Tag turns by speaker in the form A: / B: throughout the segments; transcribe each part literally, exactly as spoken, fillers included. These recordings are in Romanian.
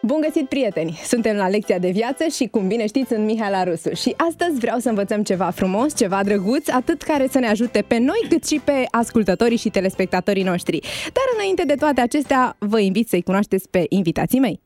A: Bun găsit, prieteni! Suntem la lecția de viață și, cum bine știți, sunt Mihaela Rusu. Și astăzi vreau să învățăm ceva frumos, ceva drăguț, atât care să ne ajute pe noi, cât și pe ascultătorii și telespectatorii noștri. Dar înainte de toate acestea, vă invit să-i cunoașteți pe invitații mei.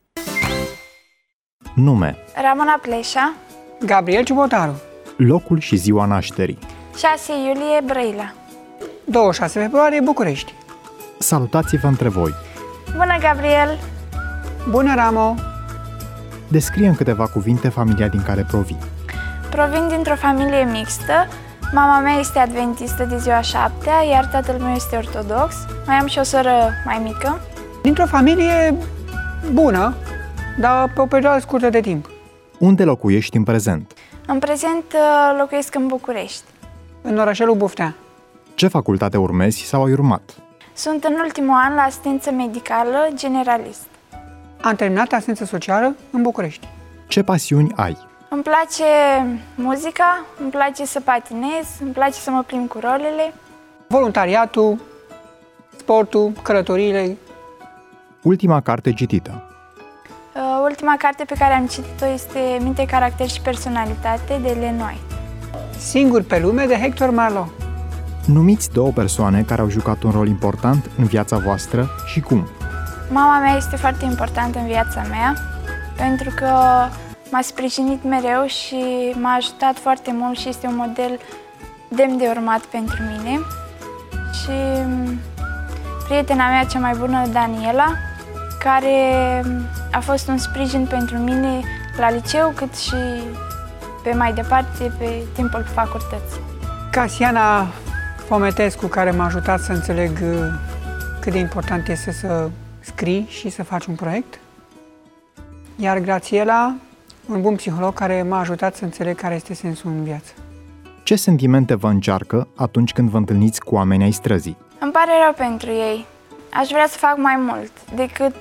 B: Nume:
C: Ramona Pleșa.
D: Gabriel Ciubotaru.
B: Locul și ziua nașterii:
C: șase iulie, Brăila.
D: douăzeci și șase februarie, București.
B: Salutați-vă între voi.
C: Bună, Gabriel!
D: Bună, Ramo!
B: Descrie în câteva cuvinte familia din care provii.
C: Provin dintr-o familie mixtă. Mama mea este adventistă de ziua șaptea, iar tatăl meu este ortodox. Mai am și o soră mai mică.
D: Dintr-o familie bună, dar pe o perioadă scurtă de timp.
B: Unde locuiești în prezent?
C: În prezent locuiesc în București.
D: În orașelul Buftea.
B: Ce facultate urmezi sau ai urmat?
C: Sunt în ultimul an la asistență medicală generalist.
D: Am terminat asistență socială în București.
B: Ce pasiuni ai?
C: Îmi place muzica, îmi place să patinez, îmi place să mă plimb cu rolele.
D: Voluntariatul, sportul, călătoriile.
B: Ultima carte citită?
C: Uh, ultima carte pe care am citit-o este Minte, caracter și personalitate de Ellen White.
D: Singur pe lume de Hector Marlowe.
B: Numiți două persoane care au jucat un rol important în viața voastră și cum.
C: Mama mea este foarte importantă în viața mea pentru că m-a sprijinit mereu și m-a ajutat foarte mult și este un model demn de urmat pentru mine. Și prietena mea cea mai bună, Daniela, care a fost un sprijin pentru mine la liceu, cât și pe mai departe, pe timpul facultății.
D: Casiana Fometescu, care m-a ajutat să înțeleg cât de important este să scrii și să faci un proiect. Iar Grațiela, un bun psiholog care m-a ajutat să înțeleg care este sensul în viață.
B: Ce sentimente vă încearcă atunci când vă întâlniți cu oamenii ai străzii?
C: Îmi pare rău pentru ei. Aș vrea să fac mai mult decât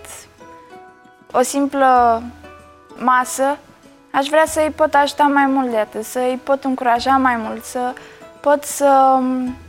C: o simplă masă. Aș vrea să-i pot ajuta mai mult de atât, să-i pot încuraja mai mult, să pot să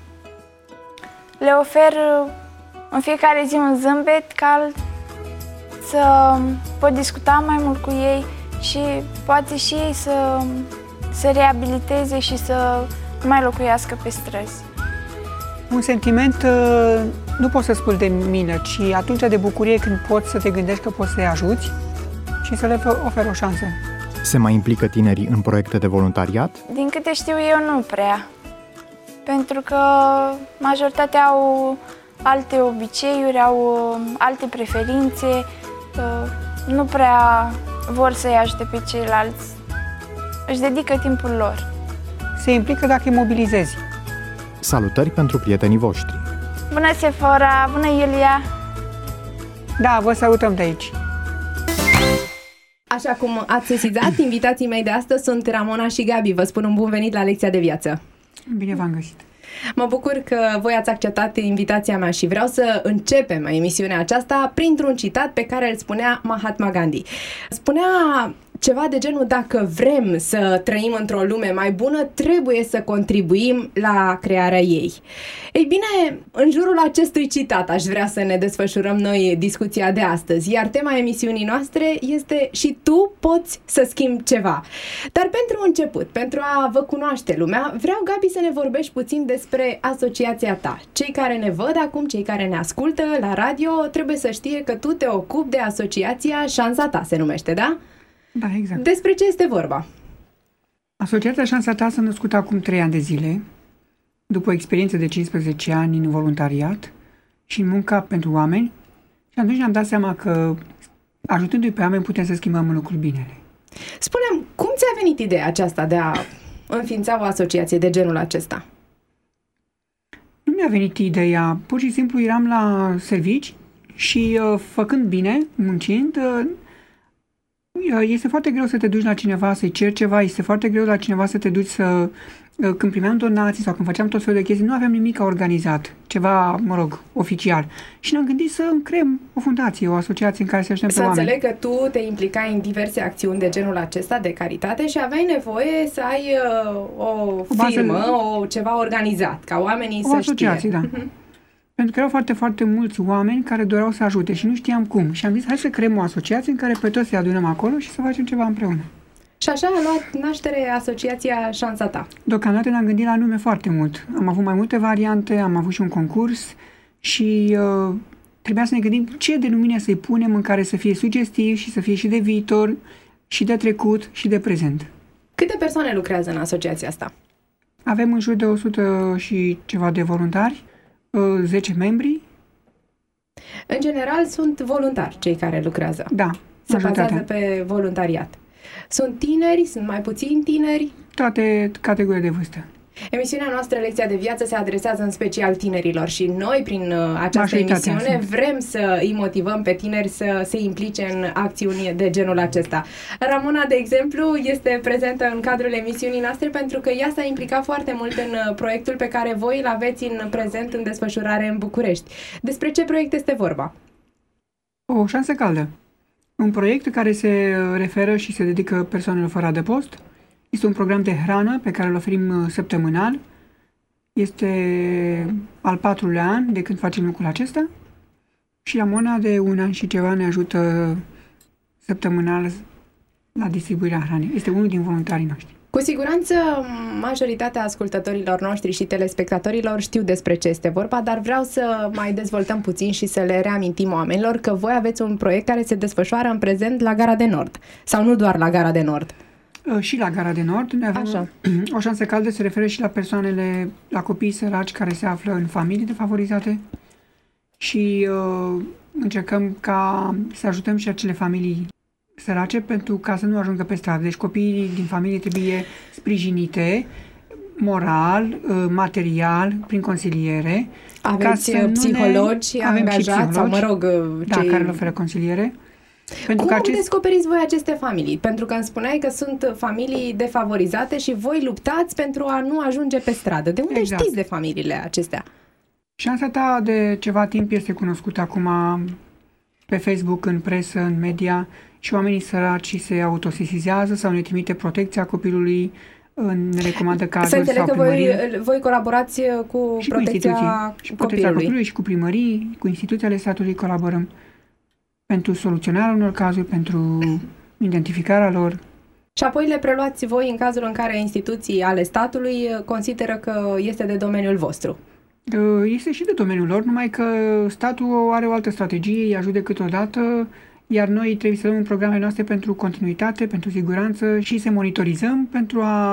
C: le ofer în fiecare zi un zâmbet cald, să pot discuta mai mult cu ei și poate și ei să se reabiliteze și să nu mai locuiască pe străzi.
D: Un sentiment, nu poți să spui de milă, ci atunci de bucurie când poți să te gândești că poți să-i ajuți și să le oferi o șansă.
B: Se mai implică tinerii în proiecte de voluntariat?
C: Din câte știu eu, nu prea. Pentru că majoritatea au alte obiceiuri, au alte preferințe, nu prea vor să-i ajute pe ceilalți. Își dedică timpul lor.
D: Se implică dacă îi mobilizezi.
B: Salutări pentru prietenii voștri.
C: Bună, Sephora! Bună, Iulia!
D: Da, vă salutăm de aici.
A: Așa cum ați sesizat, invitații mei de astăzi sunt Ramona și Gabi. Vă spun un bun venit la lecția de viață.
D: Bine v-am găsit.
A: Mă bucur că voi ați acceptat invitația mea și vreau să începem emisiunea aceasta printr-un citat pe care îl spunea Mahatma Gandhi. Spunea ceva de genul: dacă vrem să trăim într-o lume mai bună, trebuie să contribuim la crearea ei. Ei bine, în jurul acestui citat aș vrea să ne desfășurăm noi discuția de astăzi, iar tema emisiunii noastre este și tu poți să schimbi ceva. Dar pentru început, pentru a vă cunoaște lumea, vreau, Gabi, să ne vorbești puțin despre asociația ta. Cei care ne văd acum, cei care ne ascultă la radio, trebuie să știe că tu te ocupi de asociația Șansa Ta, se numește, da?
D: Da, exact.
A: Despre ce este vorba?
D: Asociația Șansa Ta s-a născut acum trei ani de zile, după o experiență de cincisprezece ani în voluntariat și în munca pentru oameni, și atunci ne-am dat seama că, ajutându-i pe oameni, putem să schimbăm lucruri binele.
A: Spune-mi, cum ți-a venit ideea aceasta de a înființa o asociație de genul acesta?
D: Nu mi-a venit ideea, pur și simplu eram la servici și, făcând bine, muncind, este foarte greu să te duci la cineva să-i ceri ceva, este foarte greu la cineva să te duci să... Când primeam donații sau când făceam tot felul de chestii, nu aveam nimic organizat, ceva, mă rog, oficial. Și ne-am gândit să creăm o fundație, o asociație în care să ajutăm pe oameni.
A: Să înțeleg că tu te implicai în diverse acțiuni de genul acesta de caritate și aveai nevoie să ai uh, o, o firmă, bază, o ceva organizat, ca oamenii
D: o
A: să
D: asociație,
A: știe.
D: Da. Pentru că erau foarte, foarte mulți oameni care doreau să ajute și nu știam cum. Și am zis, hai să creăm o asociație în care pe toți să-i adunăm acolo și să facem ceva împreună.
A: Și așa a luat naștere Asociația Șansa Ta.
D: Deocamdată ne-am gândit la nume foarte mult. Am avut mai multe variante, am avut și un concurs și uh, trebuia să ne gândim ce denumire să-i punem în care să fie sugestiv și să fie și de viitor, și de trecut, și de prezent.
A: Câte persoane lucrează în asociația asta?
D: Avem în jur de o sută și ceva de voluntari, zece membri.
A: În general sunt voluntari cei care lucrează.
D: Da,
A: se
D: majoritatea.
A: bazează pe voluntariat. Sunt tineri, sunt mai puțini tineri?
D: Toate categorii de vârstă.
A: Emisiunea noastră, Lecția de Viață, se adresează în special tinerilor și noi, prin această emisiune, sunt. vrem să îi motivăm pe tineri să se implice în acțiuni de genul acesta. Ramona, de exemplu, este prezentă în cadrul emisiunii noastre pentru că ea s-a implicat foarte mult în proiectul pe care voi îl aveți în prezent în desfășurare în București. Despre ce proiect este vorba?
D: O șansă caldă. Un proiect care se referă și se dedică persoanelor fără adăpost. Este un program de hrană pe care îl oferim săptămânal. Este al patrulea an de când facem lucrul acesta. Și Ramona de un an și ceva ne ajută săptămânal la distribuirea hranei. Este unul din voluntarii noștri.
A: Cu siguranță majoritatea ascultătorilor noștri și telespectatorilor știu despre ce este vorba, dar vreau să mai dezvoltăm puțin și să le reamintim oamenilor că voi aveți un proiect care se desfășoară în prezent la Gara de Nord. Sau nu doar la Gara de Nord.
D: Și la Gara de Nord. Ne avem
A: Așa.
D: O șansă caldă se referă și la persoanele, la copiii săraci care se află în familii defavorizate și uh, încercăm ca să ajutăm și acele familii sărace pentru ca să nu ajungă pe stradă. Deci copiii din familie trebuie sprijinite moral, material, prin consiliere.
A: Aveți psihologi
D: ne...
A: angajați sau, mă rog,
D: da,
A: cei...
D: care le oferă consiliere. Pentru
A: Cum
D: acest...
A: descoperiți voi aceste familii? Pentru că îmi spuneai că sunt familii defavorizate și voi luptați pentru a nu ajunge pe stradă. De unde
D: exact.
A: știți de familiile acestea?
D: Șansa Ta de ceva timp este cunoscută acum pe Facebook, în presă, în media și oamenii săraci se autosesizează sau ne trimite protecția copilului, ne recomandă cazuri sau
A: că
D: primării.
A: Voi, voi colaborați cu
D: și
A: protecția,
D: cu și protecția
A: copilului.
D: copilului și cu primării, cu instituții ale statului colaborăm pentru soluționarea unor cazuri, pentru identificarea lor.
A: Și apoi le preluați voi în cazul în care instituții ale statului consideră că este de domeniul vostru.
D: Este și de domeniul lor, numai că statul are o altă strategie, îi ajută câteodată, iar noi trebuie să dăm în programele noastre pentru continuitate, pentru siguranță și să monitorizăm pentru a,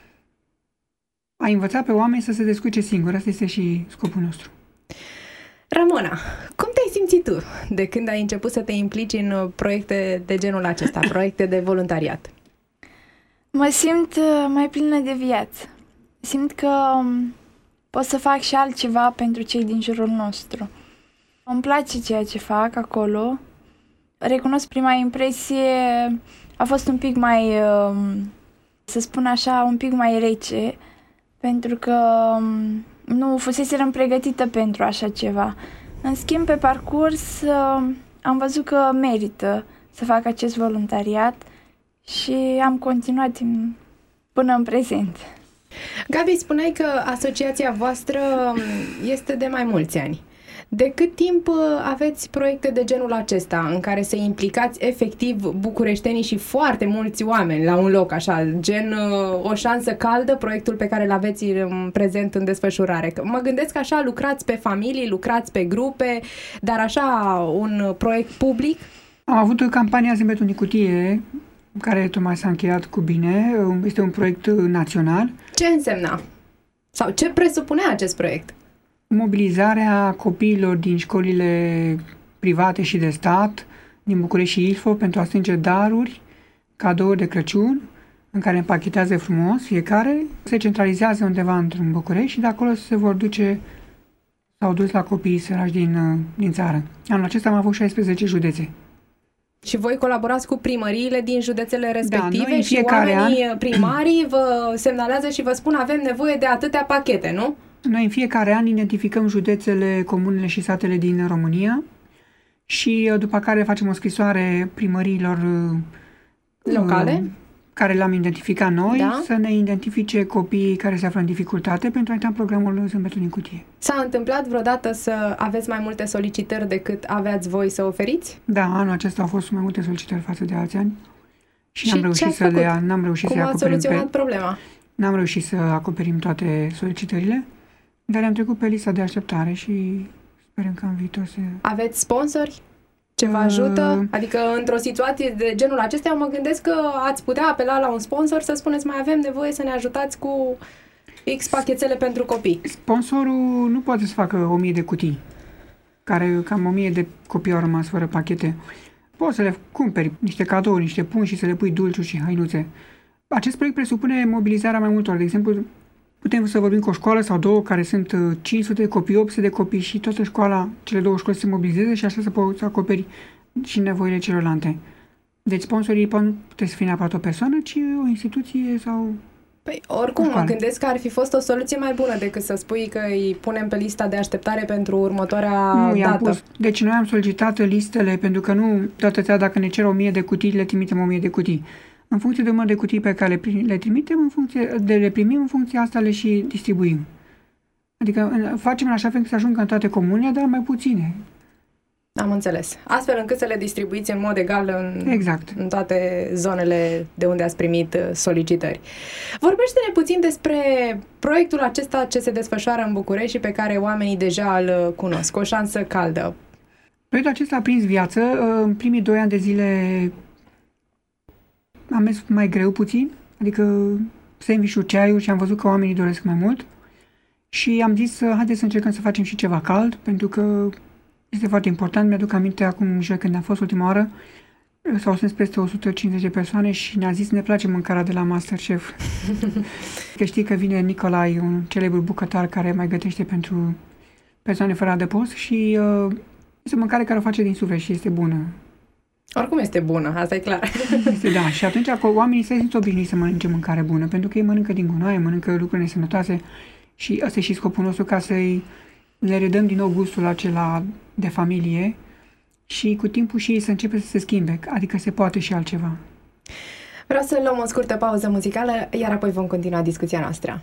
D: a învăța pe oameni să se descurce singuri. Asta este și scopul nostru.
A: Ramona, cum te-ai simțit tu de când ai început să te implici în proiecte de genul acesta, proiecte de voluntariat?
C: Mă simt mai plină de viață. Simt că pot să fac și altceva pentru cei din jurul nostru. Îmi place ceea ce fac acolo. Recunosc, prima impresie a fost un pic mai, să spun așa, un pic mai rece, pentru că nu fuseserăm pregătită pentru așa ceva. În schimb, pe parcurs am văzut că merită să fac acest voluntariat și am continuat până în prezent.
A: Gabi, spuneai că asociația voastră este de mai mulți ani. De cât timp aveți proiecte de genul acesta, în care să implicați efectiv bucureștenii și foarte mulți oameni la un loc, așa, gen O șansă caldă, proiectul pe care îl aveți în prezent în desfășurare? Mă gândesc că așa lucrați pe familii, lucrați pe grupe, dar așa un proiect public?
D: Am avut campania Zâmbetul din cutie, care tocmai s-a încheiat cu bine. Este un proiect național.
A: Ce însemna? Sau ce presupunea acest proiect?
D: Mobilizarea copiilor din școlile private și de stat, din București și Ilfov, pentru a strânge daruri, cadouri de Crăciun, în care împachetează frumos fiecare, se centralizează undeva într-un București și de acolo se vor duce, s-au dus la copiii săraci din, din țară. Anul acesta am avut șaisprezece județe.
A: Și voi colaborați cu primăriile din județele respective,
D: da,
A: și oamenii an... primarii vă semnalează și vă spun avem nevoie de atâtea pachete, nu?
D: Noi în fiecare an identificăm județele, comunele și satele din România și după care facem o scrisoare primăriilor
A: locale,
D: care l-am identificat noi,
A: Da?
D: să ne identifice copiii care se află în dificultate pentru a intra în programul Zâmbetul din cutie.
A: S-a întâmplat vreodată să aveți mai multe solicitări decât aveați voi să oferiți?
D: Da, anul acesta au fost mai multe solicitări față de alți ani și,
A: Și
D: n-am
A: ce
D: reușit
A: ați
D: să le
A: făcut?
D: n-am reușit
A: Cum
D: să
A: ați
D: acoperim
A: soluționat
D: pe,
A: problema?
D: n-am reușit să acoperim toate solicitările, dar le-am trecut pe lista de așteptare și sperăm că în viitor să...
A: Aveți sponsori? Ce vă
D: Uh,
A: ajută? Adică într-o situație de genul acesta, eu mă gândesc că ați putea apela la un sponsor să spuneți mai avem nevoie să ne ajutați cu X pachetele pentru copii.
D: Sponsorul nu poate să facă o mie de cutii, care cam o mie de copii au rămas fără pachete. Poți să le cumperi niște cadouri, niște pungi și să le pui dulciuri și hăinuțe. Acest proiect presupune mobilizarea mai multor. De exemplu, putem să vorbim cu o școală sau două care sunt cinci sute de copii, opt sute de copii și toată școala, cele două școli se mobilizeze și așa să poți acoperi și nevoile celorlalte. Deci sponsorii nu trebuie să fie neapărat o persoană, ci o instituție sau...
A: Păi, oricum, mă
D: Școală.
A: gândesc că ar fi fost o soluție mai bună decât să spui că îi punem pe lista de așteptare pentru următoarea
D: Nu, i-am
A: dată.
D: pus. Deci noi am solicitat listele, pentru că nu toată țara, dacă ne cer o mie de cutii, le trimitem o mie de cutii. În funcție de număr de cutii pe care le, pri- le trimitem, în funcție de le primim, în funcție asta le și distribuim. Adică în- facem în așa fel că să ajungă în toate comunele, dar mai puține.
A: Am înțeles. Astfel încât să le distribuiți în mod egal în,
D: Exact.
A: în toate zonele de unde ați primit uh, solicitări. Vorbește-ne puțin despre proiectul acesta ce se desfășoară în București și pe care oamenii deja îl uh, cunosc. O șansă caldă.
D: Proiectul acesta a prins viață. În primii doi ani de zile am mers mai greu puțin, adică sandwich-uri, ceaiuri și am văzut că oamenii doresc mai mult. Și am zis, haideți să încercăm să facem și ceva cald, pentru că este foarte important. Mi-aduc aminte acum, joi, când am fost ultima oară, s-au strâns peste o sută cincizeci de persoane și ne-a zis, ne place mâncarea de la MasterChef. Că știi că vine Nicolai, un celebru bucătar care mai gătește pentru persoane fără adăpost și uh, este o mâncare care o face din suflet și este bună.
A: Oricum este bună, asta e clar.
D: Este, da, și atunci oamenii se simt obișnuiți să mănânce mâncare bună, pentru că ei mănâncă din gunoaie, mănâncă lucruri nesănătoase și ăsta e și scopul nostru, ca să-i le redăm din nou gustul acela de familie și cu timpul și ei să începe să se schimbe, adică se poate și altceva.
A: Vreau să luăm o scurtă pauză muzicală, iar apoi vom continua discuția noastră.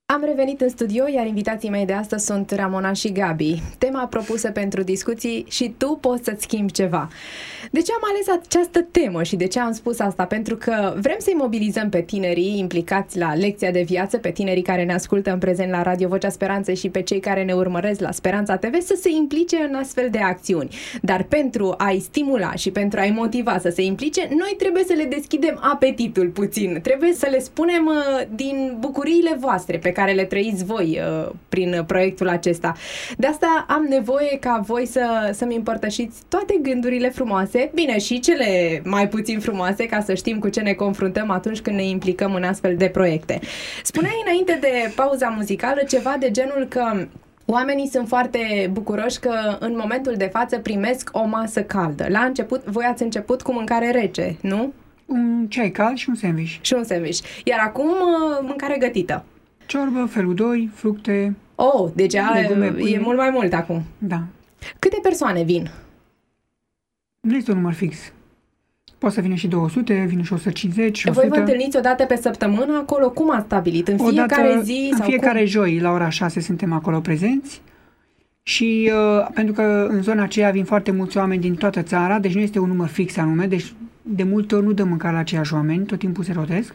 A: Am revenit în studio, iar invitații mei de astăzi sunt Ramona și Gabi. Tema propusă pentru discuții și tu poți să-ți schimbi ceva. De ce am ales această temă și de ce am spus asta? Pentru că vrem să-i mobilizăm pe tinerii implicați la lecția de viață, pe tinerii care ne ascultă în prezent la Radio Vocea Speranței și pe cei care ne urmăresc la Speranța T V să se implice în astfel de acțiuni. Dar pentru a-i stimula și pentru a-i motiva să se implice, noi trebuie să le deschidem apetitul puțin. Trebuie să le spunem uh, din bucuriile voastre pe care le trăiți voi uh, prin proiectul acesta. De asta am nevoie ca voi să, să-mi împărtășiți toate gândurile frumoase, bine, și cele mai puțin frumoase, ca să știm cu ce ne confruntăm atunci când ne implicăm în astfel de proiecte. Spuneai înainte de pauza muzicală ceva de genul că oamenii sunt foarte bucuroși că în momentul de față primesc o masă caldă. La început, voi ați început cu mâncare rece, nu?
D: Un ceai cald și un sandwich.
A: Și un sandwich. Iar acum mâncare gătită.
D: Ciorbă, felul doi, fructe.
A: Oh, deci
D: legume,
A: e
D: pâine.
A: mult mai mult acum.
D: Da.
A: Câte persoane vin?
D: Nu este un număr fix. Poate să vină și două sute, vine și o sută cincizeci, o sută.
A: Voi vă întâlniți o dată pe săptămână acolo? Cum ați stabilit? În fiecare
D: Odată,
A: zi?
D: În
A: sau
D: fiecare
A: cum?
D: joi, la ora șase, suntem acolo prezenți. Și uh, pentru că în zona aceea vin foarte mulți oameni din toată țara, deci nu este un număr fix anume, deci de multe ori nu dăm mâncare la aceiași oameni, tot timpul se rotesc.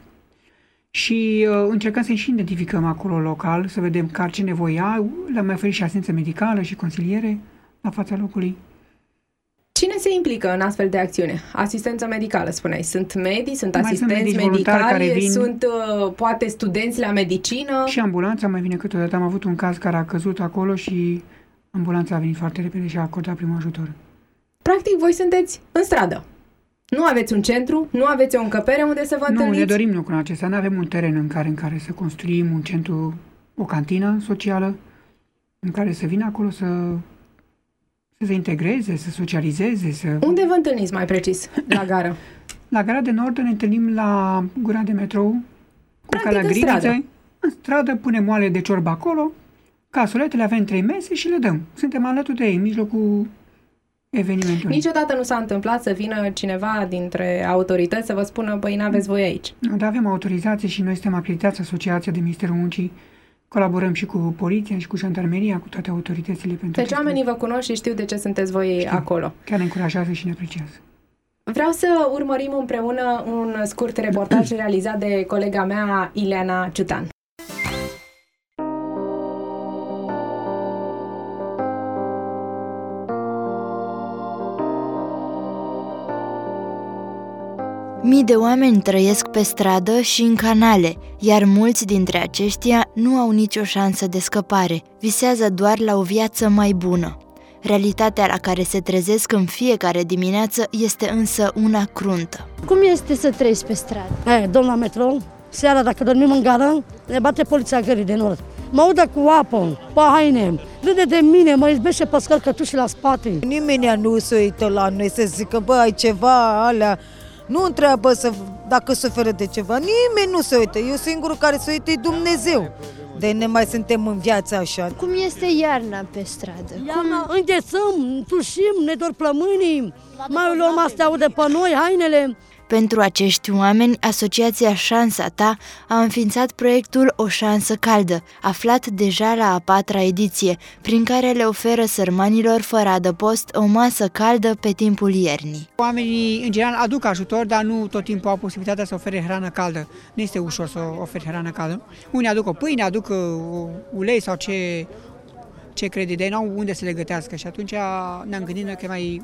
D: Și uh, încercăm să și identificăm acolo local, să vedem care ce nevoie au, le-am mai oferit și asistență medicală și consiliere la fața locului.
A: Cine se implică în astfel de acțiune? Asistență medicală, spuneai. Sunt medii, sunt
D: Mai
A: asistenți
D: sunt medici voluntari
A: medicali,
D: care vin.
A: sunt uh, poate studenți la medicină.
D: Și ambulanța mai vine câteodată. Am avut un caz care a căzut acolo și ambulanța a venit foarte repede și a acordat primul ajutor.
A: Practic, voi sunteți în stradă. Nu aveți un centru, nu aveți o încăpere unde să vă
D: Nu,
A: întâlniți?
D: ne dorim lucrul acesta. Nu avem un teren în care, în care să construim un centru, o cantină socială, în care să vină acolo să, să se integreze, să socializeze. Să...
A: Unde vă întâlniți mai precis? La gară?
D: La Gara de Nord ne întâlnim la gura de metrou, cu
A: Practic,
D: calea
A: în
D: Griniței.
A: stradă.
D: În stradă punem oale de ciorbă acolo, casoletele, avem trei mese și le dăm. Suntem alături de ei, în mijlocul evenimentului.
A: Niciodată nu s-a întâmplat să vină cineva dintre autorități să vă spună, băi, n-aveți voi aici.
D: Dar avem autorizație și noi suntem acreditați Asociația de Ministerul Muncii. Colaborăm și cu poliția și cu jandarmeria, cu toate autoritățile. Pentru
A: Deci
D: aceste...
A: oamenii vă cunosc și știu de ce sunteți voi
D: Știu.
A: acolo.
D: Chiar ne încurajează și ne apreciază.
A: Vreau să urmărim împreună un scurt reportaj realizat de colega mea, Ileana Ciutan.
E: Mii de oameni trăiesc pe stradă și în canale, iar mulți dintre aceștia nu au nicio șansă de scăpare, visează doar la o viață mai bună. Realitatea la care se trezesc în fiecare dimineață este însă una cruntă.
F: Cum este să trăiești pe stradă?
G: Hey, domn la metrou, seara dacă dormim în gară, ne bate poliția Gării de Nord. Mă udă cu apă, pe haine, râde de mine, mă izbește pe scărcătuși la spate.
H: Nimeni nu se uită la noi să zică, bă, ai ceva, alea. Nu întreabă să, dacă suferă de ceva, nimeni nu se uită. Eu singurul care se uită e Dumnezeu. De ne mai suntem în viață așa.
F: Cum este iarna pe stradă?
G: Iarna înghețăm, tușim, ne dor plămânii, mai luăm astea de pe noi, hainele.
E: Pentru acești oameni, Asociația Șansa Ta a înființat proiectul O Șansă Caldă, aflat deja la a patra ediție, prin care le oferă sărmanilor fără adăpost o masă caldă pe timpul iernii.
D: Oamenii, în general, aduc ajutor, dar nu tot timpul au posibilitatea să ofere hrană caldă. Nu este ușor să oferi hrană caldă. Unii aduc o pâine, aduc ulei sau ce, ce crede, de ei n-au unde să le gătească și atunci ne-am gândit că e mai...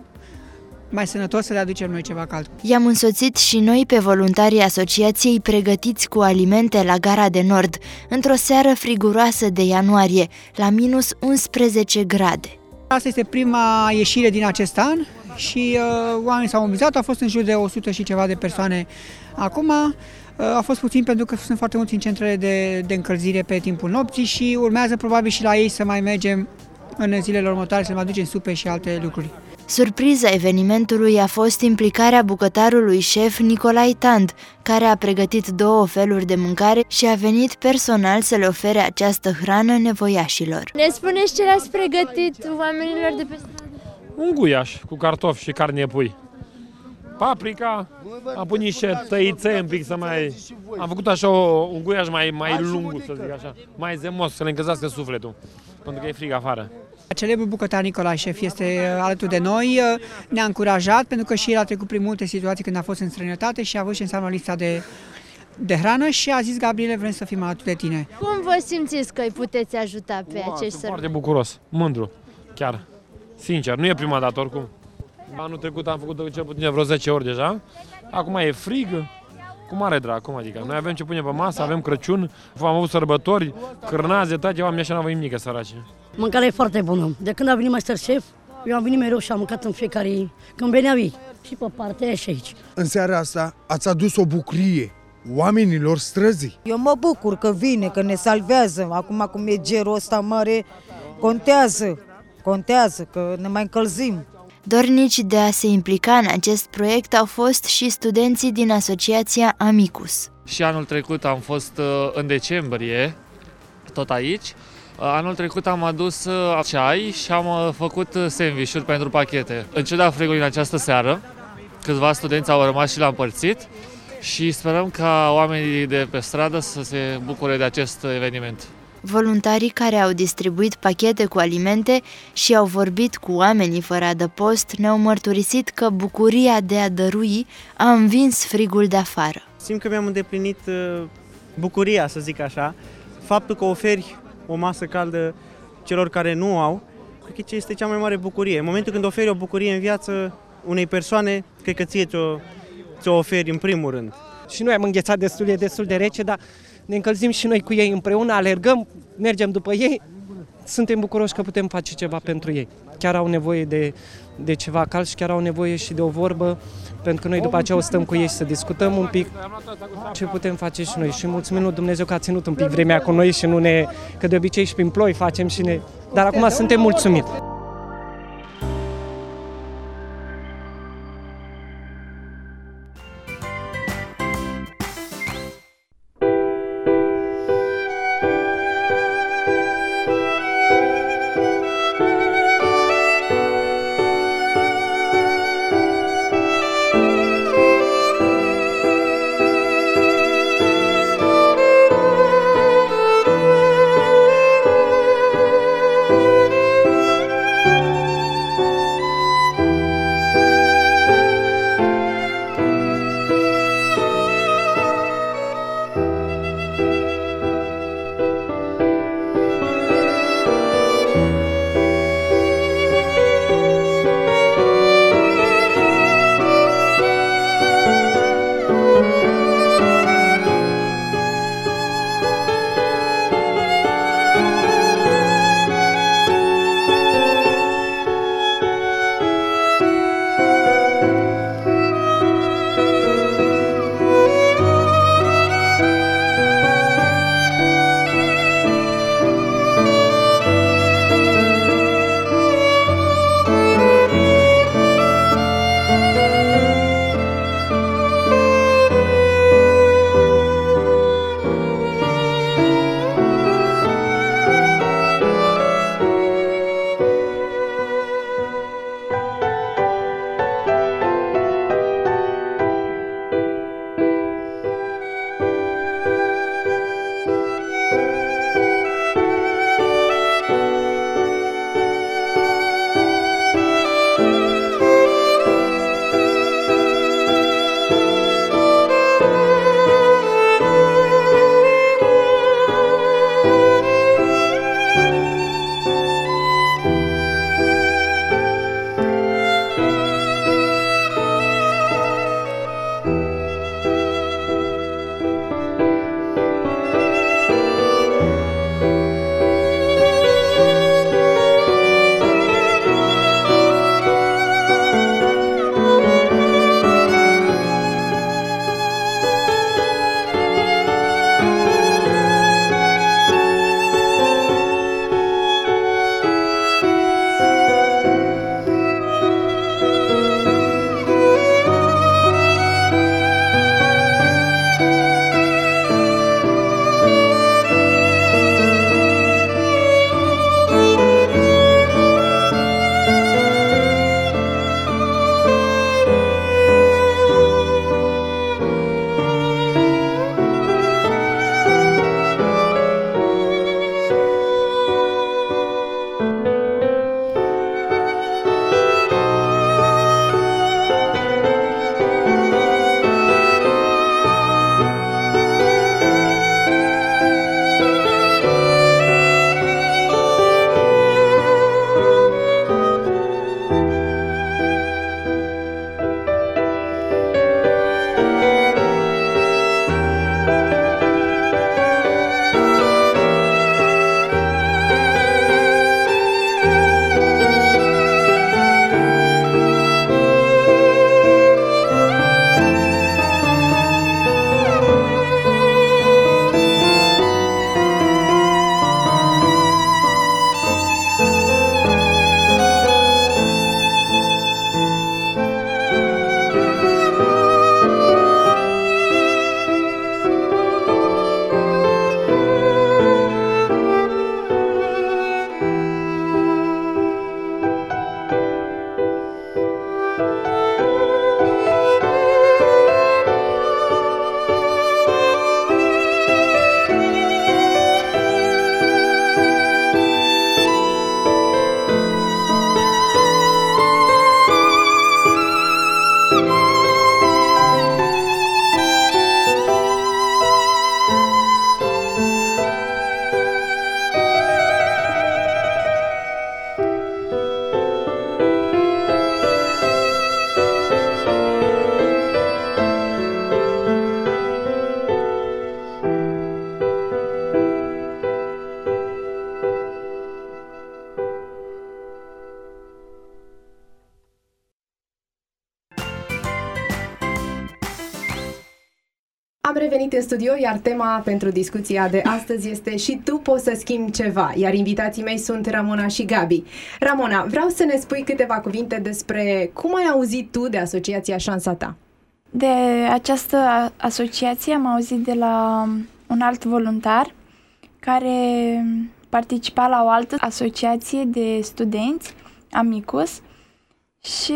D: mai sănătos să le aducem noi ceva cald.
E: I-am însoțit și noi pe voluntarii asociației pregătiți cu alimente la Gara de Nord, într-o seară friguroasă de ianuarie, la minus unsprezece grade.
D: Asta este prima ieșire din acest an și uh, oamenii s-au mobilizat, au fost în jur de o sută și ceva de persoane acum. Uh, a fost puțin pentru că sunt foarte mulți în centrele de, de încălzire pe timpul nopții și urmează probabil și la ei să mai mergem în zilele următoare, să mai aducem supe și alte lucruri.
E: Surpriza evenimentului a fost implicarea bucătarului șef Nicolae Tand, care a pregătit două feluri de mâncare și a venit personal să le ofere această hrană nevoiașilor.
F: Ne spuneți ce le-ați pregătit oamenilor de pe stradă?
I: Un guiaș cu cartofi și carne de pui. paprika, am pus niște tăițe un pic să mai... Am făcut așa o, un guiaj mai, mai lung, să zic așa, mai zemos, să le încălzească sufletul, pentru că e frig afară.
D: Celebrul bucătar Nicolae Șef este alături de noi, ne-a încurajat pentru că și el a trecut prin multe situații când a fost în străinătate și a avut și înseamnă lista de, de hrană și a zis: Gabriele, vrem să fim alături de tine.
F: Cum vă simțiți că îi puteți ajuta pe
I: Wow,
F: acești
I: sunt
F: sărbători?
I: foarte bucuros, mândru, chiar, sincer, nu e prima dată oricum. Anul trecut am făcut cel puțin vreo zece ori deja, acum e frig, cu mare drag, cum adică. Noi avem ce pune pe masă, avem Crăciun, am avut sărbători, cârnaze, toate, oamenii așa n-au venit nimic, săraci.
G: Mâncarea e foarte bună. De când a venit MasterChef, eu am venit mereu și am mâncat în fiecare, când veneau ei. Și pe partea aia și aici.
J: În seara asta ați adus o bucurie oamenilor străzii.
H: Eu mă bucur că vine, că ne salvează. Acum cum e gerul ăsta mare, contează, contează că ne mai încălzim.
E: Dornici de a se implica în acest proiect au fost și studenții din asociația Amicus.
K: Și anul trecut am fost în decembrie, tot aici. Anul trecut am adus ceai și am făcut sandwich-uri pentru pachete. În ciuda frigului în această seară, câțiva studenți au rămas și l-am împărțit și sperăm ca oamenii de pe stradă să se bucure de acest eveniment.
E: Voluntarii care au distribuit pachete cu alimente și au vorbit cu oamenii fără adăpost ne-au mărturisit că bucuria de a dărui a învins frigul de afară.
L: Simt că mi-am îndeplinit bucuria, să zic așa. Faptul că oferi o masă caldă celor care nu au, cred că este cea mai mare bucurie. În momentul când oferi o bucurie în viață unei persoane, cred că ție ți-o, ți-o oferi în primul rând.
M: Și noi am înghețat destul, e destul de rece, dar ne încălzim și noi cu ei împreună, alergăm, mergem după ei, suntem bucuroși că putem face ceva pentru ei. Chiar au nevoie de, de ceva cald și chiar au nevoie și de o vorbă, pentru că noi după aceea o stăm cu ei și să discutăm un pic ce putem face și noi. Și mulțumim lui Dumnezeu că a ținut un pic vremea cu noi și nu ne... că de obicei și prin ploi facem și ne... Dar acum suntem mulțumiți.
A: Am revenit în studio, iar tema pentru discuția de astăzi este și tu poți să schimbi ceva, iar invitații mei sunt Ramona și Gabi. Ramona, vreau să ne spui câteva cuvinte despre cum ai auzit tu de asociația Șansa Ta.
C: De această asociație am auzit de la un alt voluntar care participa la o altă asociație de studenți, Amicus, și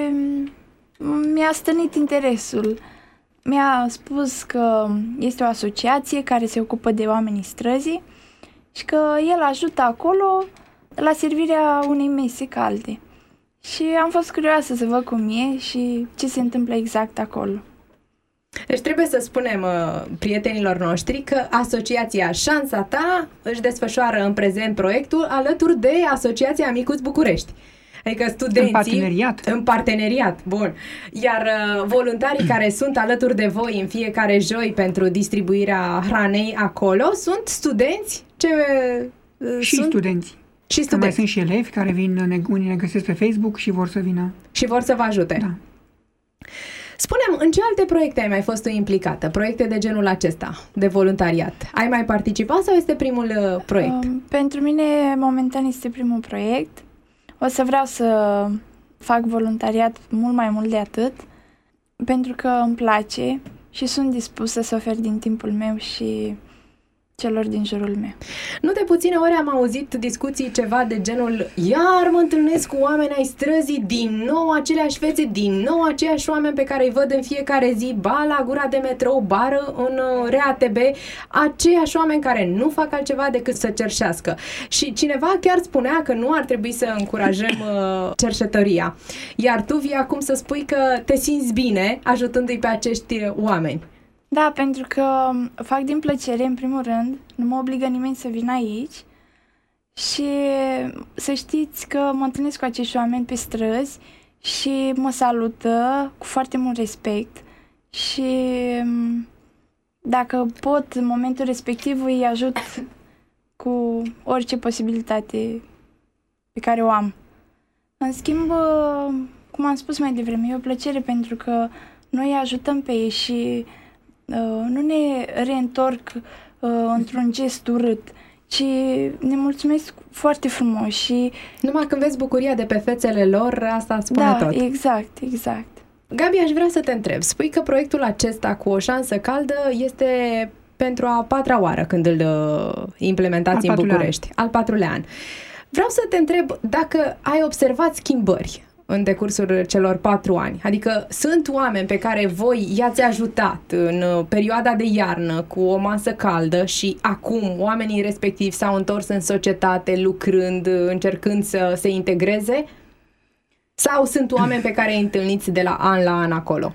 C: mi-a stănit interesul. Mi-a spus că este o asociație care se ocupă de oamenii străzii și că el ajută acolo la servirea unei mese calde. Și am fost curioasă să văd cum e și ce se întâmplă exact acolo.
A: Deci trebuie să spunem uh, prietenilor noștri că asociația Șansa Ta își desfășoară în prezent proiectul alături de Asociația Amicus București. Adică studenții...
D: În parteneriat.
A: În parteneriat, bun. Iar uh, voluntarii care sunt alături de voi în fiecare joi pentru distribuirea hranei acolo sunt studenți ce... Uh,
D: și
A: sunt...
D: studenți.
A: Și studenți.
D: Mai sunt și elevi care vin, ne, unii ne găsesc pe Facebook și vor să vină.
A: Și vor să vă ajute.
D: Da.
A: Spune-mi, în ce alte proiecte ai mai fost tu implicată? Proiecte de genul acesta, de voluntariat? Ai mai participat sau este primul uh, proiect?
C: Um, pentru mine, momentan, este primul proiect. O să vreau să fac voluntariat mult mai mult de atât, pentru că îmi place și sunt dispusă să ofer din timpul meu și celor din jurul meu.
A: Nu de puține ori am auzit discuții ceva de genul iar mă întâlnesc cu oameni ai străzii, din nou aceleași fețe, din nou aceiași oameni pe care îi văd în fiecare zi, ba la gura de metrou, bară în R A T B, aceiași oameni care nu fac altceva decât să cerșească. Și cineva chiar spunea că nu ar trebui să încurajăm uh, cerșătoria. Iar tu vii acum să spui că te simți bine ajutându-i pe acești oameni.
C: Da, pentru că fac din plăcere, în primul rând, nu mă obligă nimeni să vină aici și să știți că mă întâlnesc cu acești oameni pe străzi și mă salută cu foarte mult respect și dacă pot, în momentul respectiv, îi ajut cu orice posibilitate pe care o am. În schimb, cum am spus mai devreme, e o plăcere pentru că noi ajutăm pe ei și Uh, nu ne reîntorc uh, într-un gest urât, ci ne mulțumesc foarte frumos și...
A: Numai când vezi bucuria de pe fețele lor, asta spune
C: da,
A: tot.
C: Da, exact, exact.
A: Gabi, aș vrea să te întreb. Spui că proiectul acesta cu o șansă caldă este pentru a patra oară când îl implementați în București. Al patrulea an. Vreau să te întreb dacă ai observat schimbări în decursul celor patru ani. Adică sunt oameni pe care voi i-ați ajutat în perioada de iarnă cu o masă caldă și acum oamenii respectivi s-au întors în societate lucrând, încercând să se integreze? Sau sunt oameni pe care îi întâlniți de la an la an acolo?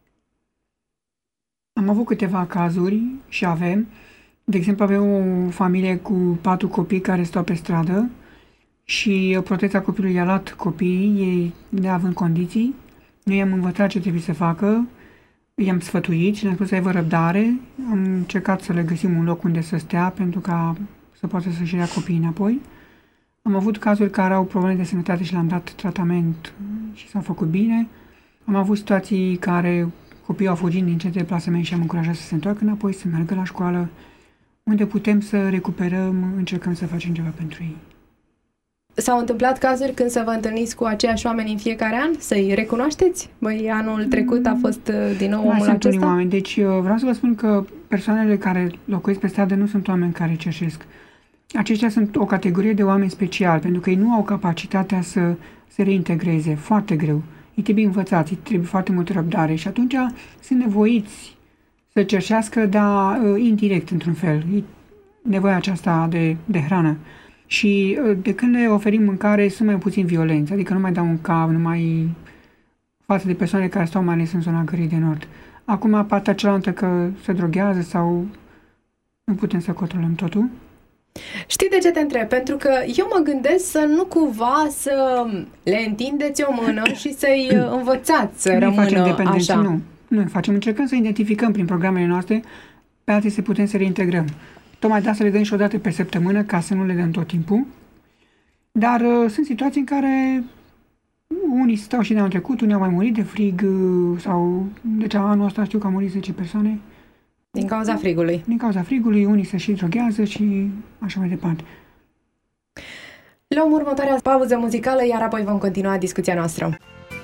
D: Am avut câteva cazuri și avem. De exemplu, avem o familie cu patru copii care stau pe stradă și protecția copilului i-a luat copiii, ei neavând condiții. Noi i-am învățat ce trebuie să facă, i-am sfătuit și ne-am spus să aibă răbdare. Am încercat să le găsim un loc unde să stea pentru ca să poată să-și ia copiii înapoi. Am avut cazuri care au probleme de sănătate și le-am dat tratament și s-au făcut bine. Am avut situații care copiii au fugit din centre de plasament și am încurajat să se întoarcă înapoi, să meargă la școală. Unde putem să recuperăm, încercăm să facem ceva pentru ei.
A: S-au întâmplat cazuri când să vă întâlniți cu aceiași oameni în fiecare an? Să-i recunoașteți? Băi, anul trecut a fost din nou omul acesta?
D: Sunt unii oameni. Deci vreau să vă spun că persoanele care locuiesc pe stradă nu sunt oameni care cerșesc. Aceștia sunt o categorie de oameni speciali, pentru că ei nu au capacitatea să se reintegreze. Foarte greu. Ei trebuie învățați, ei trebuie foarte multă răbdare și atunci sunt nevoiți să cerșească, dar indirect, într-un fel. E nevoia aceasta de, de hrană. Și de când le oferim mâncare, sunt mai puțin violenți, adică nu mai dau un cap, nu mai față de persoane care stau mai ales în zona Gării de Nord. Acum, partea cealaltă că se droghează sau nu putem să controlăm totul.
A: Știi de ce te întreb? Pentru că eu mă gândesc să nu cumva să le întindeți o mână și să-i învățați să rămână așa.
D: Nu, nu facem, încercăm să identificăm prin programele noastre pe alții să putem să reintegrăm. Tocmai de asta le dăm și o dată pe săptămână, ca să nu le dăm tot timpul. Dar uh, sunt situații în care unii stau și de anul trecut, unii au mai murit de frig uh, sau deci anul ăsta știu că au murit zece persoane.
A: Din cauza frigului.
D: Din cauza frigului, unii se și droghează și așa mai departe.
A: Luăm următoarea pauză muzicală, iar apoi vom continua discuția noastră.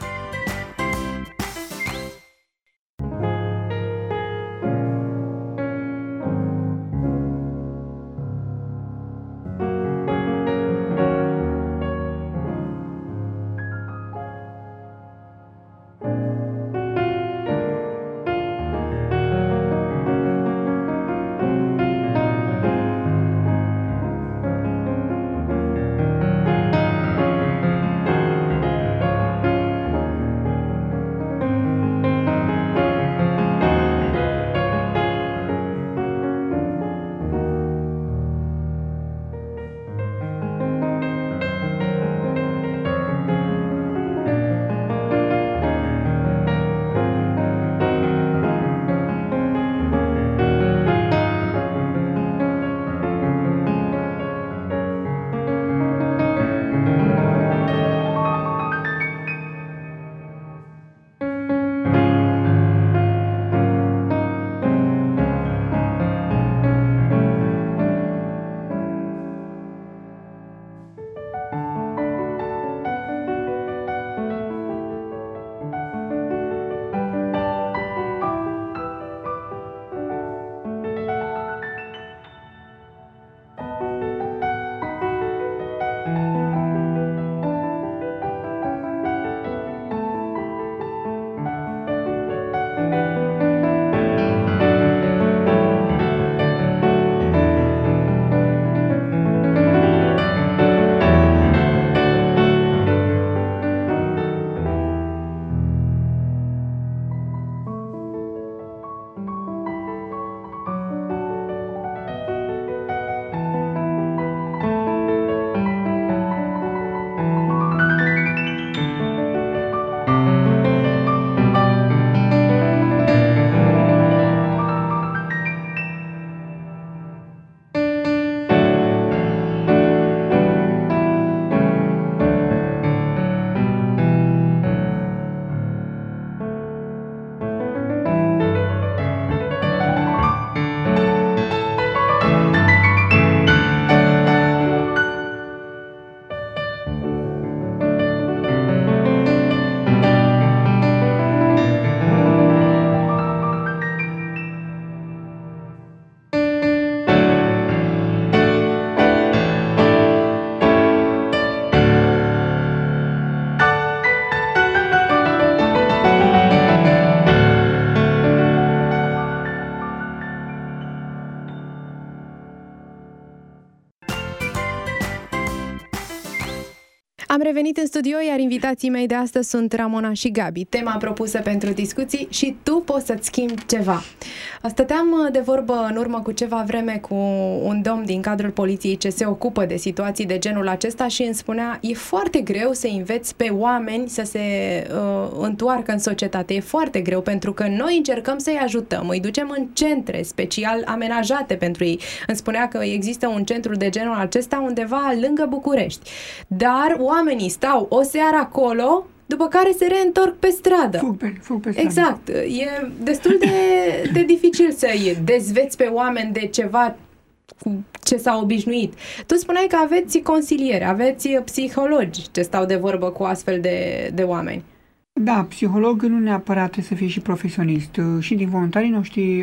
A: Am revenit în studio, iar invitații mei de astăzi sunt Ramona și Gabi. Tema propusă pentru discuții: și tu poți să-ți schimbi ceva. Stăteam de vorbă în urmă cu ceva vreme cu un domn din cadrul poliției ce se ocupă de situații de genul acesta și îmi spunea: e foarte greu să înveți pe oameni să se uh, întoarcă în societate. E foarte greu pentru că noi încercăm să-i ajutăm, îi ducem în centre special amenajate pentru ei. Îmi spunea că există un centru de genul acesta undeva lângă București. Dar oamenii stau o seară acolo, după care se reîntorc pe stradă.
D: Fug pe, fug pe stradă.
A: Exact. E destul de, de dificil să-i dezveți pe oameni de ceva cu ce s-au obișnuit. Tu spuneai că aveți consiliere, aveți psihologi ce stau de vorbă cu astfel de, de oameni.
D: Da, psiholog nu neapărat trebuie să fie și profesionist. Și din voluntarii noștri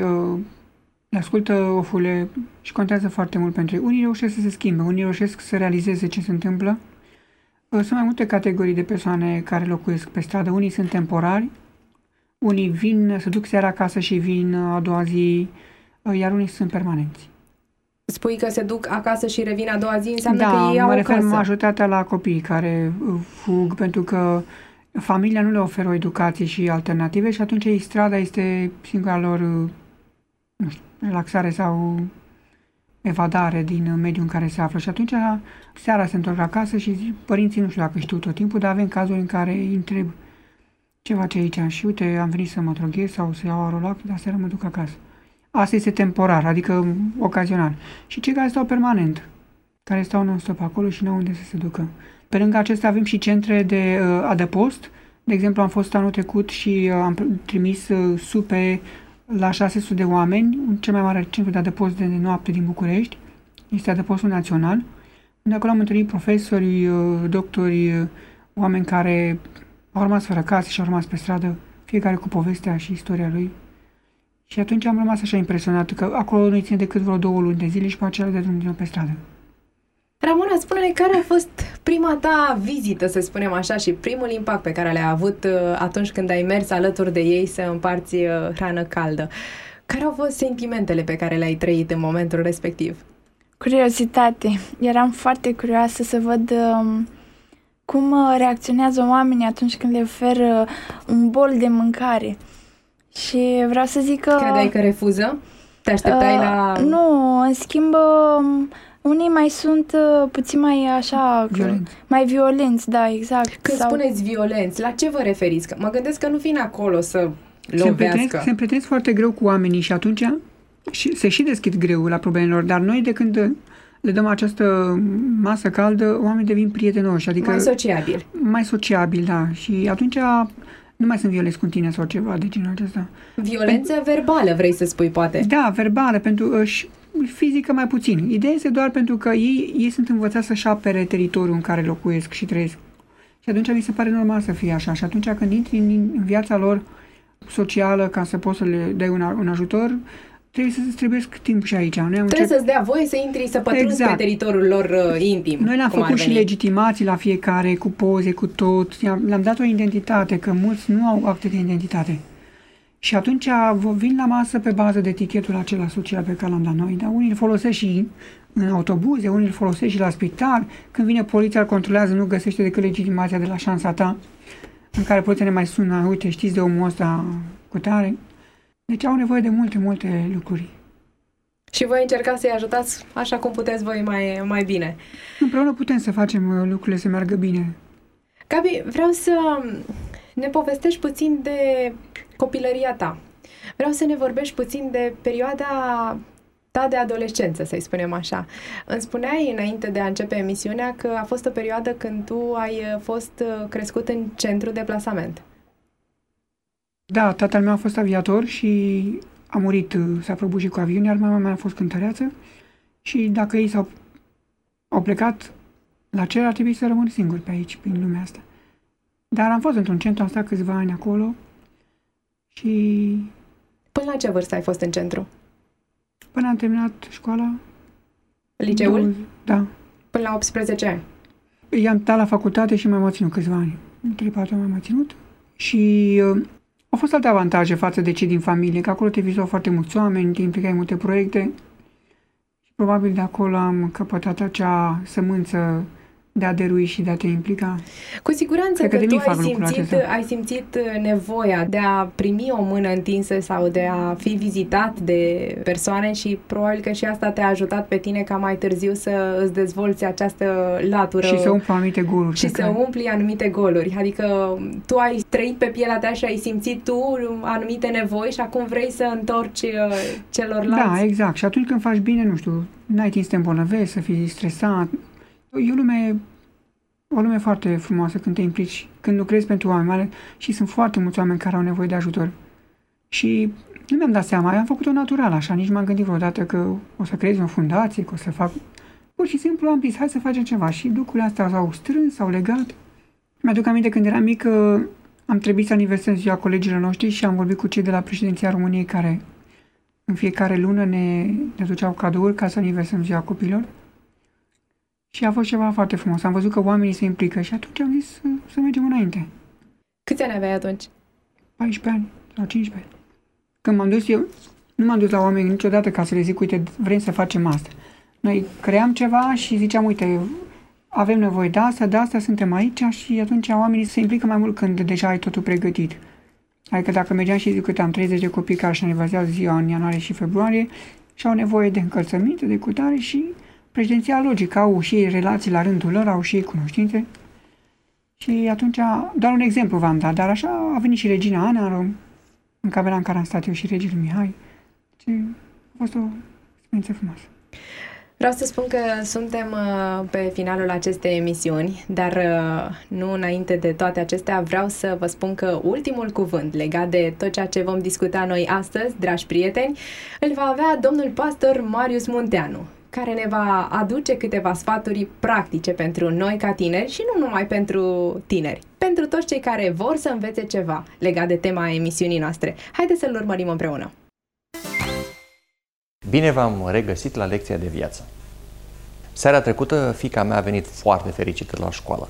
D: le ascultă ofule și contează foarte mult pentru ei. Unii reușesc să se schimbe, unii reușesc să realizeze ce se întâmplă. Sunt mai multe categorii de persoane care locuiesc pe stradă. Unii sunt temporari, unii vin, se duc seara acasă și vin a doua zi, iar unii sunt permanenți.
A: Spui că se duc acasă și revin a doua zi, înseamnă
D: da,
A: că ei au o casă. Da, mă refer majoritatea
D: la copii care fug pentru că familia nu le oferă o educație și alternative și atunci ei, strada este singura lor, nu știu, relaxare sau evadare din mediul în care se află. Și atunci seara se întorc acasă și zic, părinții nu știu dacă știu tot timpul, dar avem cazuri în care îi întreb ce face aici și uite, am venit să mă droghez sau să iau arolac, dar seara mă duc acasă. Asta este temporar, adică ocazional. Și cei care stau permanent, care stau non-stop acolo și n-au unde să se ducă. Pe lângă acestea avem și centre de uh, adăpost. De exemplu, am fost anul trecut și uh, am trimis uh, supe la șase sute de oameni, cel mai mare centru de adăpost de noapte din București, este Adăpostul Național, unde acolo am întâlnit profesori, doctori, oameni care au rămas fără case și au rămas pe stradă, fiecare cu povestea și istoria lui. Și atunci am rămas așa impresionat că acolo nu-i ține decât vreo două luni de zile și pe aceea de drum din nou pe stradă.
A: Ramona, spune-ne care a fost prima ta vizită, să spunem așa, și primul impact pe care l-ai avut atunci când ai mers alături de ei să împarți hrană caldă. Care au fost sentimentele pe care le-ai trăit în momentul respectiv?
C: Curiozitate. Eram foarte curioasă să văd um, cum reacționează oamenii atunci când le oferă un bol de mâncare. Și vreau să zic că...
A: Credeai că refuză? Te așteptai uh, la...
C: Nu, în schimb, uh, unii mai sunt uh, puțin mai așa...
D: Violenți.
C: Mai violenți, da, exact.
A: Când
C: Sau...
A: spuneți violenți, la ce vă referiți? Că mă gândesc că nu vin acolo să
D: se
A: lovească.
D: Se împletenesc foarte greu cu oamenii și atunci și, se și deschid greu la problemelor, dar noi de când le dăm această masă caldă, oamenii devin prietenoși. Adică
A: mai sociabili.
D: Mai sociabili, da. Și atunci... Nu mai sunt violenți cu tine sau ceva de genul acesta.
A: Violență pentru... verbală, vrei să spui, poate?
D: Da, verbală, pentru și fizică mai puțin. Ideea este doar pentru că ei, ei sunt învățați să-și apere teritoriul în care locuiesc și trăiesc. Și atunci mi se pare normal să fie așa. Și atunci când intri în, în viața lor socială, ca să poți să le dai un, un ajutor, trebuie să-ți trebuiesc timp și aici. Noi am
A: trebuie încerc... să-ți dea voie să intri, să pătrunzi exact. Pe teritoriul lor uh, intim.
D: Noi le-am făcut și legitimații la fiecare, cu poze, cu tot. Le-am dat o identitate, că mulți nu au acte de identitate. Și atunci vin la masă pe bază de etichetul acela social pe care l-am dat noi. Dar unii îl folosesc și în autobuze, unii îl folosesc și la spital. Când vine poliția, îl controlează, nu găsește decât legitimația de la șansa ta, în care poliția ne mai sună, uite, știți de omul ăsta cu tare. Deci au nevoie de multe, multe lucruri.
A: Și voi încercați să-i ajutați așa cum puteți voi mai, mai bine.
D: Împreună putem să facem lucrurile să meargă bine.
A: Gabi, vreau să ne povestești puțin de copilăria ta. Vreau să ne vorbești puțin de perioada ta de adolescență, să-i spunem așa. Îmi spuneai înainte de a începe emisiunea că a fost o perioadă când tu ai fost crescut în centru de plasament.
D: Da, tatăl meu a fost aviator și a murit, s-a prăbușit cu avion, iar mama mea a fost cântăreață și dacă ei s-au au plecat la cer, ar trebui să rămân singur pe aici, prin lumea asta. Dar am fost într-un centru, am stat câțiva ani acolo și...
A: Până la ce vârstă ai fost în centru?
D: Până am terminat școala.
A: Liceul?
D: douăzeci, da.
A: Până la optsprezece ani?
D: I-am dat la facultate și mai am ținut câțiva ani. trei patru ani mai ținut și... Uh, Au fost alte avantaje față de cei din familie, că acolo te vizau foarte mulți oameni, te implicai în multe proiecte și probabil de acolo am căpătat acea sămânță de a dărui și de a te implica.
A: Cu siguranță că, că tu ai simțit, ai simțit nevoia de a primi o mână întinsă sau de a fi vizitat de persoane și probabil că și asta te-a ajutat pe tine ca mai târziu să îți dezvolți această latură.
D: Și să umpli anumite goluri.
A: Și să care... umpli anumite goluri. Adică tu ai trăit pe pielea ta și ai simțit tu anumite nevoi și acum vrei să întorci celorlalți.
D: Da, exact. Și atunci când faci bine, nu știu, n-ai timp să te îmbolnăvești, să fii stresat. E o lume, o lume foarte frumoasă când te implici, când lucrezi pentru oameni, și sunt foarte mulți oameni care au nevoie de ajutor. Și nu mi-am dat seama, am făcut-o natural așa, nici m-am gândit vreodată că o să creez o fundație, că o să fac... Pur și simplu am zis, hai să facem ceva și lucrurile astea s-au strâns, s-au legat. Mi-aduc aminte când eram mic că am trebuit să aniversăm ziua colegilor noștri și am vorbit cu cei de la președinția României care în fiecare lună ne, ne duceau cadouri ca să aniversăm ziua copilor. Și a fost ceva foarte frumos. Am văzut că oamenii se implică și atunci am zis să, să mergem înainte.
A: Câți ani aveai atunci?
D: paisprezece ani sau cincisprezece. Când m-am dus eu, nu m-am dus la oameni niciodată ca să le zic, uite, vrem să facem asta. Noi cream ceva și ziceam, uite, avem nevoie de asta, de asta, suntem aici și atunci oamenii se implică mai mult când deja ai totul pregătit. Adică dacă mergeam și zic, uite, am treizeci de copii care își aniversează ziua în ianuarie și februarie și au nevoie de încălțăminte, de cutare și președinția logică, au și ei relații la rândul lor, au și ei cunoștințe. Și atunci, doar un exemplu v-am dat, dar așa a venit și regina Ana, în camera în care am stat eu și regele Mihai. Deci a fost o experiență frumoasă.
A: Vreau să spun că suntem pe finalul acestei emisiuni, dar nu înainte de toate acestea vreau să vă spun că ultimul cuvânt legat de tot ceea ce vom discuta noi astăzi, dragi prieteni, îl va avea domnul pastor Marius Munteanu, care ne va aduce câteva sfaturi practice pentru noi ca tineri și nu numai pentru tineri, pentru toți cei care vor să învețe ceva legat de tema emisiunii noastre. Haideți să-l urmărim împreună!
N: Bine v-am regăsit la lecția de viață. Seara trecută, fiica mea a venit foarte fericită la școală.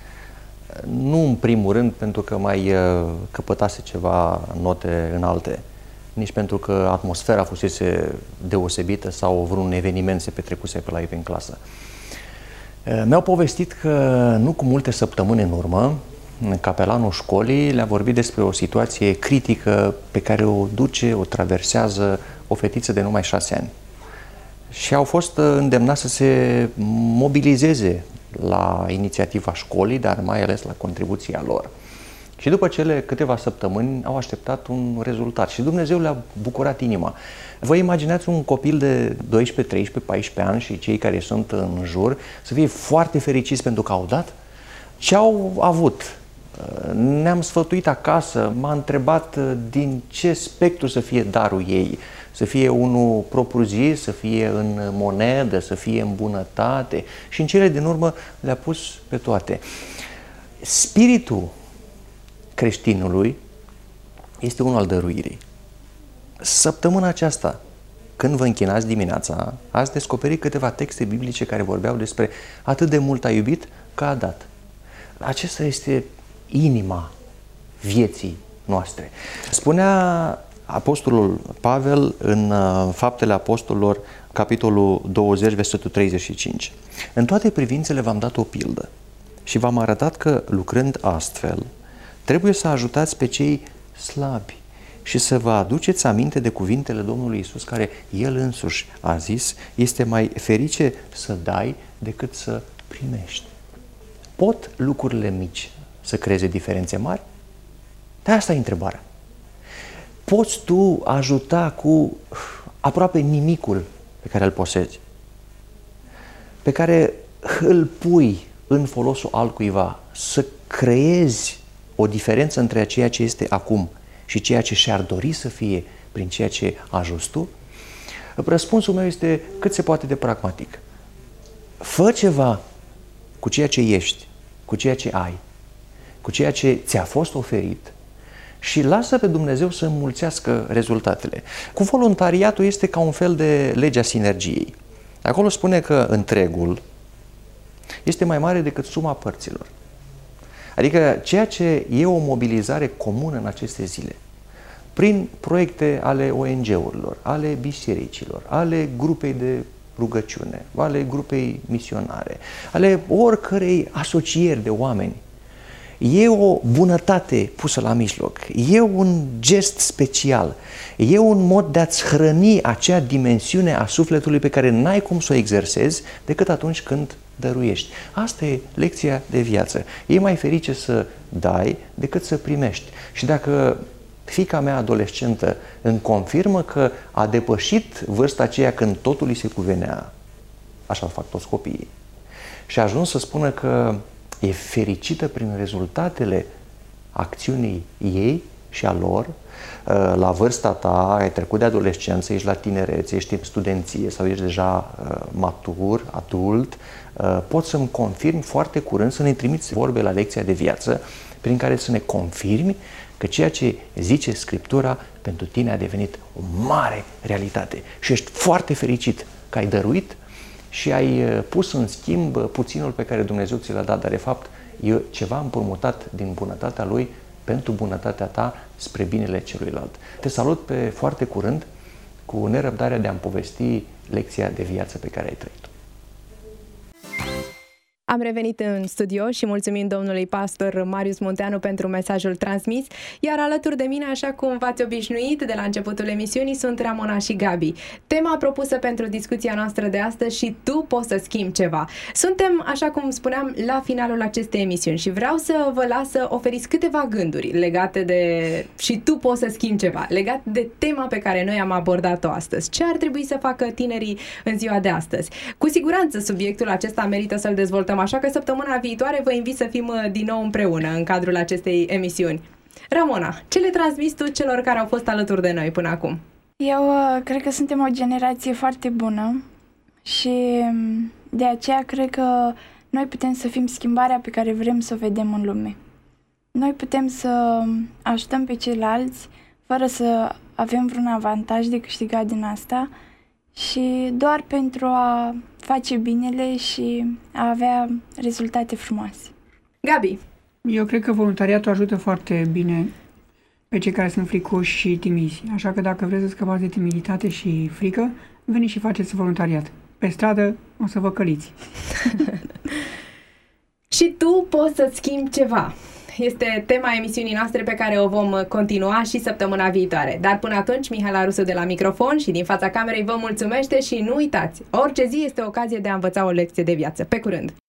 N: Nu în primul rând pentru că mai căpătase ceva note înalte, nici pentru că atmosfera fusese deosebită sau vreun eveniment se petrecuse pe la ei în clasă. Mi-au povestit că nu cu multe săptămâni în urmă, capelanul școlii le-a vorbit despre o situație critică pe care o duce, o traversează o fetiță de numai șase ani. Și au fost îndemnați să se mobilizeze la inițiativa școlii, dar mai ales la contribuția lor. Și după cele câteva săptămâni au așteptat un rezultat și Dumnezeu le-a bucurat inima. Vă imaginați un copil de doisprezece, treisprezece, paisprezece ani și cei care sunt în jur să fie foarte fericiți pentru că au dat? Ce au avut? Ne-am sfătuit acasă, m-a întrebat din ce spectru să fie darul ei. Să fie unul propriu-zis, să fie în monedă, să fie în bunătate și în cele din urmă le-a pus pe toate. Spiritul creștinului este unul al dăruirii. Săptămâna aceasta, când vă închinați dimineața, ați descoperit câteva texte biblice care vorbeau despre atât de mult a iubit că a dat. Acesta este inima vieții noastre. Spunea Apostolul Pavel în Faptele Apostolilor, capitolul douăzeci, versetul treizeci și cinci. În toate privințele v-am dat o pildă și v-am arătat că, lucrând astfel, trebuie să ajutați pe cei slabi și să vă aduceți aminte de cuvintele Domnului Iisus, care El însuși a zis, este mai ferice să dai decât să primești. Pot lucrurile mici să creeze diferențe mari? De asta e întrebarea. Poți tu ajuta cu aproape nimicul pe care îl posezi, pe care îl pui în folosul altcuiva, să creezi o diferență între ceea ce este acum și ceea ce și-ar dori să fie prin ceea ce ajuți tu? Răspunsul meu este cât se poate de pragmatic. Fă ceva cu ceea ce ești, cu ceea ce ai, cu ceea ce ți-a fost oferit și lasă pe Dumnezeu să înmulțească rezultatele. Cu voluntariatul este ca un fel de legea sinergiei. Acolo spune că întregul este mai mare decât suma părților. Adică ceea ce e o mobilizare comună în aceste zile, prin proiecte ale O N G-urilor, ale bisericilor, ale grupei de rugăciune, ale grupei misionare, ale oricărei asocieri de oameni, e o bunătate pusă la mijloc, e un gest special, e un mod de a-ți hrăni acea dimensiune a sufletului pe care n-ai cum să o exersezi decât atunci când dăruiești. Asta e lecția de viață. E mai ferice să dai decât să primești. Și dacă fiica mea adolescentă îmi confirmă că a depășit vârsta aceea când totul îi se cuvenea, așa fac toți copiii, și a ajuns să spună că e fericită prin rezultatele acțiunii ei și a lor, la vârsta ta, ai trecut de adolescență, ești la tinerețe, ești în studenție sau ești deja matur, adult, poți să-mi confirmi foarte curând, să ne trimiți vorbe la lecția de viață, prin care să ne confirmi că ceea ce zice Scriptura pentru tine a devenit o mare realitate și ești foarte fericit că ai dăruit și ai pus în schimb puținul pe care Dumnezeu ți l-a dat, dar de fapt e ceva împrumutat din bunătatea Lui pentru bunătatea ta spre binele celuilalt. Te salut pe foarte curând cu nerăbdarea de a-mi povesti lecția de viață pe care ai trăit-o.
A: Am revenit în studio și mulțumim domnului pastor Marius Munteanu pentru mesajul transmis, iar alături de mine, așa cum v-ați obișnuit de la începutul emisiunii, sunt Ramona și Gabi. Tema propusă pentru discuția noastră de astăzi: și tu poți să schimbi ceva. Suntem, așa cum spuneam, la finalul acestei emisiuni și vreau să vă las să oferiți câteva gânduri legate de și tu poți să schimbi ceva, legate de tema pe care noi am abordat-o astăzi. Ce ar trebui să facă tinerii în ziua de astăzi? Cu siguranță subiectul acesta merită să-l dezvoltăm, așa că săptămâna viitoare vă invit să fim din nou împreună în cadrul acestei emisiuni. Ramona, ce le transmiți tu celor care au fost alături de noi până acum?
C: Eu uh, cred că suntem o generație foarte bună și de aceea cred că noi putem să fim schimbarea pe care vrem să o vedem în lume. Noi putem să ajutăm pe ceilalți fără să avem vreun avantaj de câștigat din asta și doar pentru a face binele și a avea rezultate frumoase.
A: Gabi?
D: Eu cred că voluntariatul ajută foarte bine pe cei care sunt fricoși și timizi. Așa că dacă vreți să scăpați de timiditate și frică, veniți și faceți voluntariat. Pe stradă o să vă căliți.
A: Și tu poți să-ți schimbi ceva. Este tema emisiunii noastre pe care o vom continua și săptămâna viitoare. Dar până atunci, Mihaela Rusu de la microfon și din fața camerei vă mulțumește și nu uitați, orice zi este o ocazie de a învăța o lecție de viață. Pe curând!